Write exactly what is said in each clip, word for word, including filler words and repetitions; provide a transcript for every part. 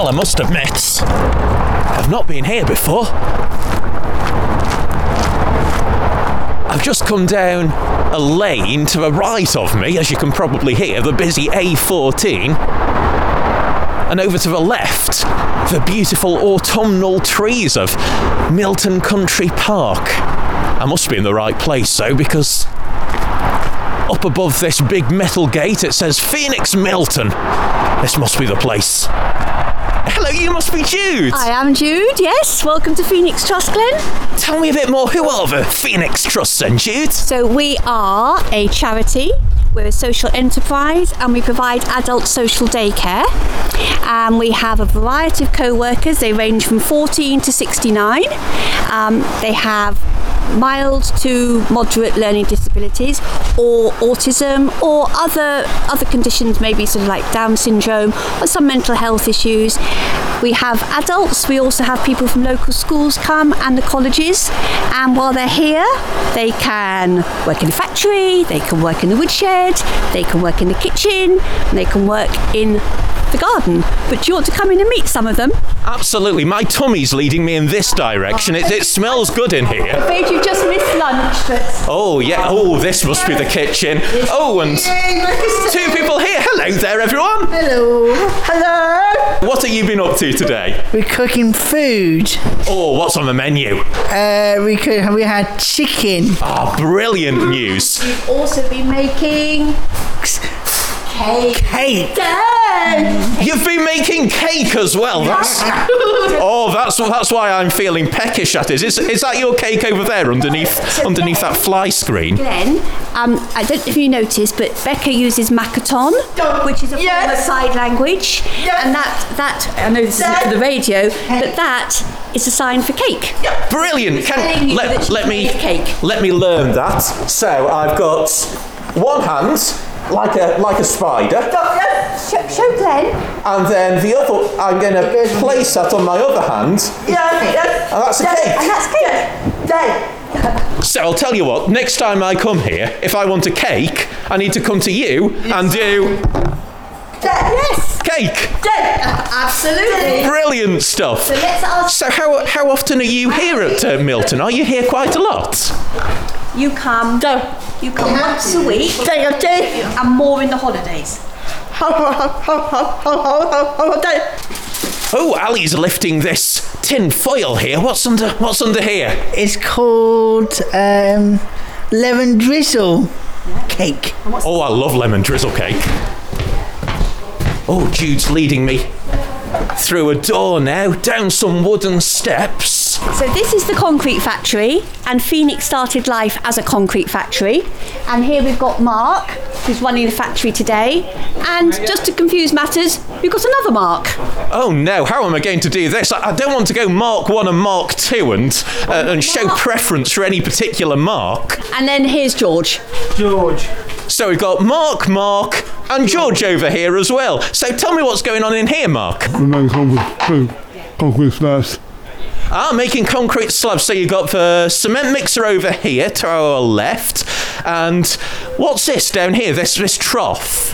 Well, I must admit, I've not been here before. I've just come down a lane to the right of me, as you can probably hear, the busy A fourteen. And over to the left, the beautiful autumnal trees of Milton Country Park. I must be in the right place, though, because up above this big metal gate it says Phoenix Milton. This must be the place. Hello, you must be Jude. I am Jude, yes. Welcome to Phoenix Trust, Glenn. Tell me a bit more. Who are the Phoenix Trusts then, Jude? So we are a charity. We're a social enterprise and we provide adult social daycare. And we have a variety of co-workers. They range from fourteen to sixty-nine. Um, they have mild to moderate learning disabilities or autism or other other conditions, maybe sort of like Down syndrome or some mental health issues. We have adults, we also have people from local schools come and the colleges, and while they're here they can work in a factory, they can work in the woodshed, they can work in the kitchen, and they can work in the garden. But do you want to come in and meet some of them? Absolutely, my tummy's leading me in this direction. It, it smells good in here. I'm afraid you've just missed lunch, but... Oh yeah, oh this must be the kitchen. Oh, and two people here. Hello there everyone. Hello. Hello. What have you been up to today? We're cooking food. Oh, what's on the menu? Uh, we could, we had chicken. Ah, oh, brilliant news. We've also been making... cake. Cake. Dad! You've been making cake as well. That's oh, that's that's why I'm feeling peckish at it. Is is that your cake over there underneath underneath that fly screen? Glenn, um, I don't know if you noticed, but Becca uses Makaton, which is a Yes. form of sign language, Yes. and that that I know this isn't for the radio, but that is a sign for cake. Brilliant. telling Can you that let she let me made cake. let me learn that. So I've got one hand like a like a spider. Show, show Glenn. And then the other, I'm going to place that on my other hand. Yes. And that's a cake. And that's cake. So I'll tell you what, next time I come here, if I want a cake, I need to come to you and do Yes. cake. Absolutely. Brilliant stuff. So let's ask. So how how often are you here at uh, Milton? Are you here quite a lot? You come. You come once a week, and more in the holidays. Oh, Ali's lifting this tin foil here. What's under What's under here? It's called um, lemon drizzle cake. Oh, I love lemon drizzle cake. Oh, Jude's leading me through a door now, down some wooden steps. So this is the concrete factory, and Phoenix started life as a concrete factory. And here we've got Mark, who's running the factory today. And just to confuse matters, we've got another Mark. Oh no, how am I going to do this? I, I don't want to go Mark one and Mark two and uh, and show preference for any particular Mark. And then here's George. George. So we've got Mark, Mark, and George over here as well. So tell me what's going on in here, Mark. We're making concrete, food, concrete slabs. Ah, making concrete slabs. So you've got the cement mixer over here to our left. And what's this down here, this, this trough?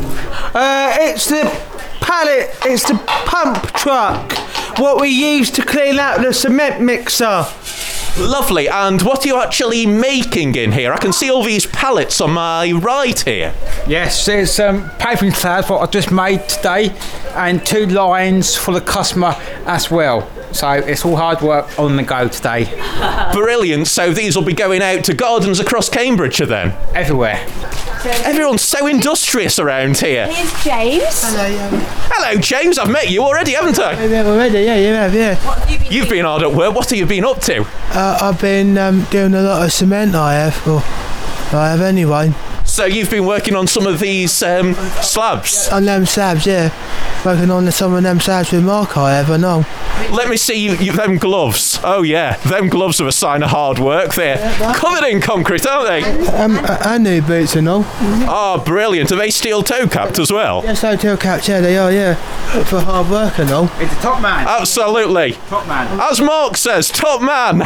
Uh, it's the pallet, it's the pump truck, what we use to clean out the cement mixer. Lovely. And what are you actually making in here? I can see all these pallets on my right here. Yes, there's um, paving slabs, what I just made today, and two lines for the customer as well. So it's all hard work on the go today. Brilliant. So these will be going out to gardens across Cambridgeshire then? Everywhere. Everyone's so industrious around here. Here's James. Hello, yeah. Hello, James. I've met you already, haven't I? Yeah, already, yeah, you have, yeah. You've been hard at work. What have you been up to? Uh, I've been um, doing a lot of cement, I have. Or I have anyway. So you've been working on some of these um, slabs? On them slabs, yeah. Working on some of them slabs with Mark, I have, I know. Let me see you, you, them gloves. Oh yeah, them gloves are a sign of hard work. They're covered in concrete, aren't they? Um, and new boots and all. Oh, brilliant. Are they steel toe capped as well? Yes, hotel caps, yeah, they are, yeah. For hard work and all. It's a top man. Absolutely. Top man. As Mark says, top man.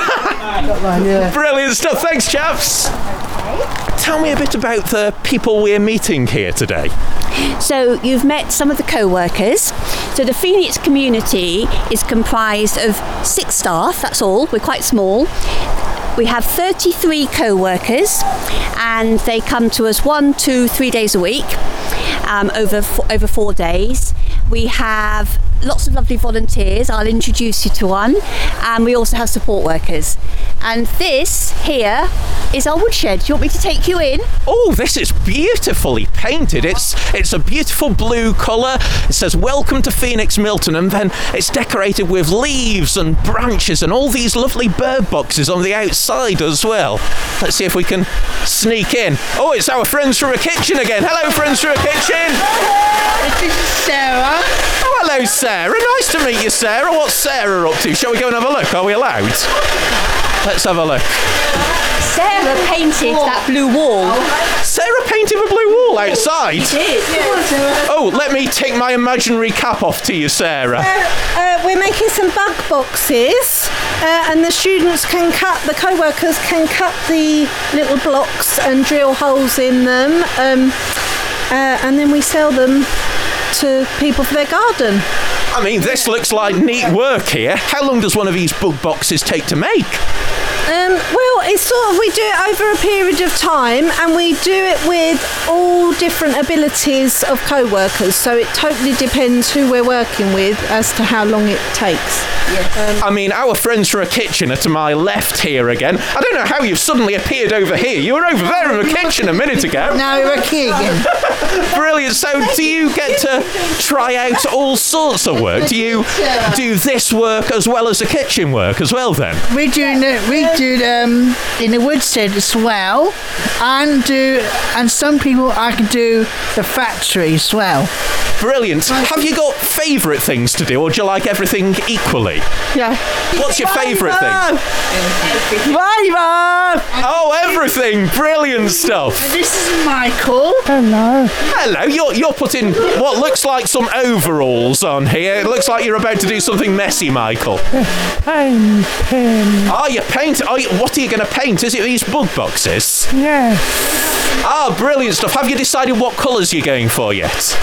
Yeah. Brilliant stuff. Thanks, chaps. Tell me a bit about the people we're meeting here today. So you've met some of the co-workers. So the Phoenix community is comprised of six staff, that's all, we're quite small. We have thirty-three co-workers and they come to us one, two, three days a week, um, over, over four days. We have lots of lovely volunteers, I'll introduce you to one, and we also have support workers. And this here is our woodshed. Do you want me to take you in? Oh, this is beautifully painted. It's it's a beautiful blue colour. It says welcome to Phoenix Milton, and then it's decorated with leaves and branches and all these lovely bird boxes on the outside as well. Let's see if we can sneak in. Oh, it's our friends from a kitchen again. Hello, friends from a kitchen. This is Sarah. Oh, hello, Sarah. Nice to meet you, Sarah. What's Sarah up to? Shall we go and have a look? Are we allowed? Let's have a look. Sarah painted that blue wall. Sarah painted a blue wall outside? She did. Oh, let me take my imaginary cap off to you, Sarah. Uh, we're making some bug boxes, uh, and the students can cut, the co-workers can cut the little blocks and drill holes in them, um, uh, and then we sell them to people for their garden. I mean, this looks like neat work here. How long does one of these bug boxes take to make? Um, well, it's sort of, we do it over a period of time, and we do it with all different abilities of co-workers, so it totally depends who we're working with as to how long it takes. Yes. Um, I mean, our friends from a kitchen are to my left here again. I don't know how you've suddenly appeared over here. You were over there in the kitchen a minute ago. No, we're Keegan. Brilliant. So do you get to try out all sorts of work? Do you do this work as well as the kitchen work as well then? We do we do um, in the woodshed as well, and do and some people I can do the factory as well. Brilliant. Have you got favourite things to do, or do you like everything equally? Yeah. What's your favourite thing? Rainbow! Oh, everything. Brilliant stuff. This is Michael. Hello. Hello. You're you're putting what looks like some overalls on here. It looks like you're about to do something messy, Michael. Painting. Are you painting? Are you, what are you going to paint? Is it these bug boxes? Yes. Ah, brilliant stuff. Have you decided what colours you're going for yet?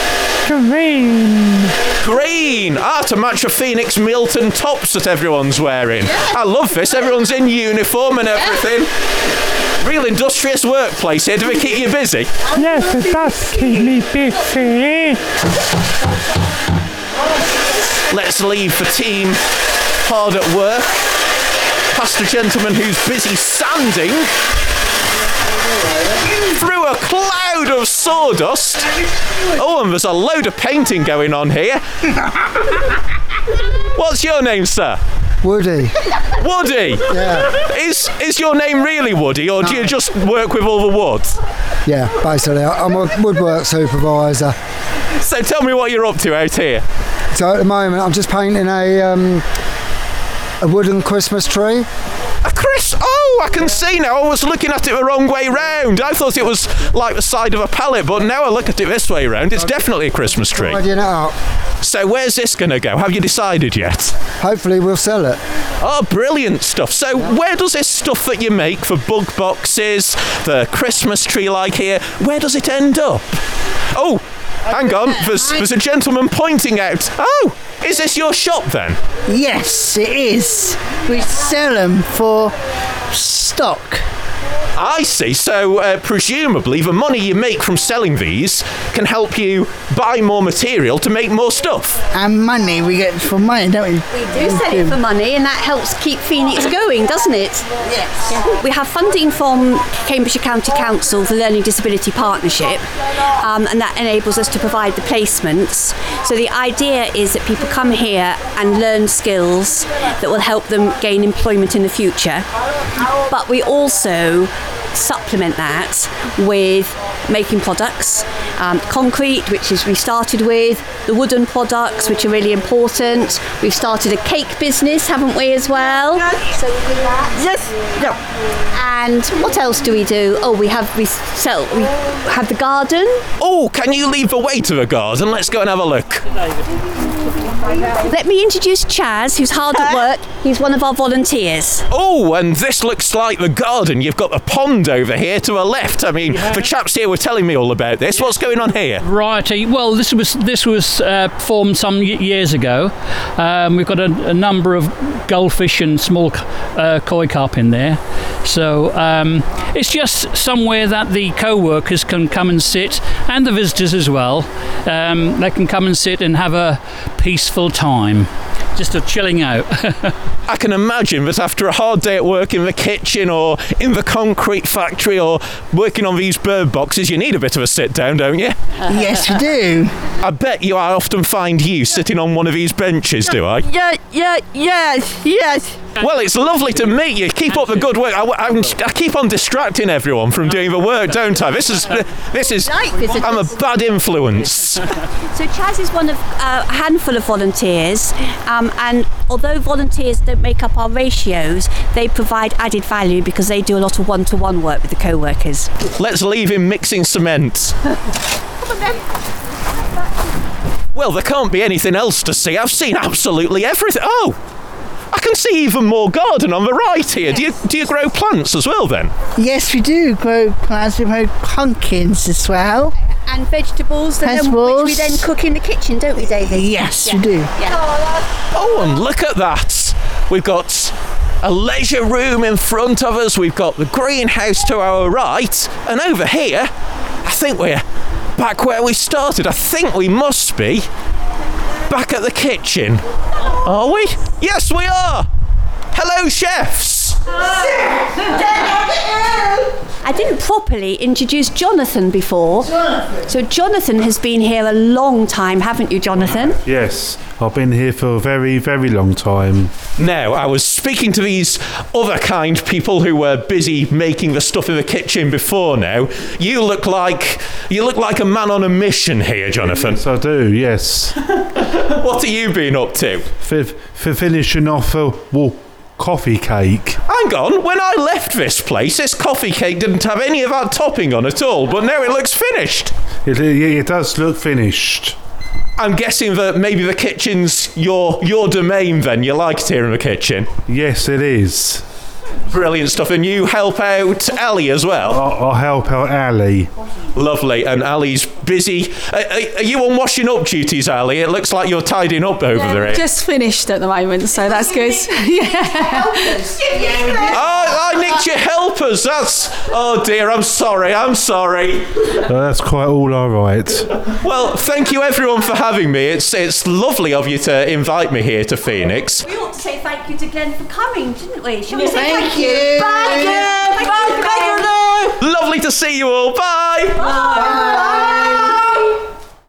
Green. Green! Ah, to match the Phoenix Milton tops that everyone's wearing. I love this. Everyone's in uniform and everything. Real industrious workplace here. Do we keep you busy? Yes, it does keep me busy. Let's leave the team hard at work. Past a gentleman who's busy sanding through a cloud of sawdust. Oh, and there's a load of painting going on here. What's your name, sir? Woody. Woody? Yeah. Is is your name really Woody, or do you just work with all the wood? Yeah, basically. I'm a woodwork supervisor. So tell me what you're up to out here. So at the moment, I'm just painting a um, a wooden Christmas tree. A Chris? Oh, I can see now. I was looking at it the wrong way round. I thought it was like the side of a pallet, but now I look at it this way round. It's definitely a Christmas tree. Tidying it up. So where's this going to go? Have you decided yet? Hopefully we'll sell it. Oh, brilliant stuff. So where does this stuff that you make for bug boxes, the Christmas tree like here, where does it end up? Oh, hang on. There's, there's a gentleman pointing out. Oh, is this your shop then? Yes, it is. We sell them for stock. I see. So uh, presumably the money you make from selling these can help you buy more material to make more stuff. And money, we get for money, don't we? We do sell it for money, and that helps keep Phoenix going, doesn't it? Yes. Yeah. We have funding from Cambridgeshire County Council, the Learning Disability Partnership, um, and that enables us to provide the placements. So the idea is that people come here and learn skills that will help them gain employment in the future. But we also supplement that with making products, um, concrete, which is we started with, the wooden products, which are really important. We've started a cake business, haven't we, as well? So we do that. Yes. No. And what else do we do? Oh, we have we sell we have the garden. Oh, can you lead the way to the garden? Let's go and have a look. Let me introduce Chaz, who's hard at work. He's one of our volunteers. Oh, and this looks like the garden. You've got the pond pond over here to our left. I mean, the chaps here were telling me all about this. What's going on here? Righty. Well, this was this was uh, formed some y- years ago. Um, we've got a, a number of goldfish and small uh, koi carp in there. So um, it's just somewhere that the co-workers can come and sit, and the visitors as well. Um, they can come and sit and have a peaceful time, just a chilling out. I can imagine that after a hard day at work in the kitchen or in the concrete factory or working on these bird boxes, you need a bit of a sit down, don't you? Yes, we do. I bet you I often find you sitting on one of these benches, do I? Yeah, yeah, yes, yes. Well, it's lovely to meet you. Keep up the good work. I, I'm- I keep on distracting everyone from doing the work, don't I? This is, this is, I'm a bad influence. So Chaz is one of uh, a handful of volunteers, um, and although volunteers don't make up our ratios, they provide added value because they do a lot of one-to-one work with the co-workers. Let's leave him mixing cement. Well, there can't be anything else to see. I've seen absolutely everything. Oh, I can see even more garden on the right here. Do you do you grow plants as well then? Yes, we do grow plants. We grow pumpkins as well. And vegetables, that then, Vegetables. which we then cook in the kitchen, don't we, David? Yes, we do. Oh, and look at that. We've got a leisure room in front of us. We've got the greenhouse to our right. And over here, I think we're back where we started. I think we must be back at the kitchen. Are we? Yes, we are. Hello, chefs. I didn't properly introduce Jonathan before. Jonathan. So Jonathan has been here a long time, haven't you, Jonathan? Yes, I've been here for a very, very long time. Now, I was speaking to these other kind people who were busy making the stuff in the kitchen before now. You look like you look like a man on a mission here, Jonathan. Yes, I do, yes. What have you been up to? For, for finishing off a well, coffee cake. Hang on, when I left this place, this coffee cake didn't have any of that topping on at all, but now it looks finished. It, it, it does look finished. I'm guessing that maybe the kitchen's your your domain then. You like it here in the kitchen. Yes, it is. Brilliant stuff. And you help out Ali as well? I'll, I'll help out Ali. Lovely. And Ali's busy. Are, are you on washing up duties, Ali? It looks like you're tidying up over there. Just finished at the moment, so that's good. Yeah. Oh, I nicked your helpers. That's... Oh, dear. I'm sorry. I'm sorry. Uh, that's quite all all right. Well, thank you, everyone, for having me. It's, it's lovely of you to invite me here to Phoenix. We ought to say thank you to Glenn for coming, didn't we? Shall we say Thank thank you. you? Thank you. Thank you. Lovely to see you all. Bye. Bye. Bye.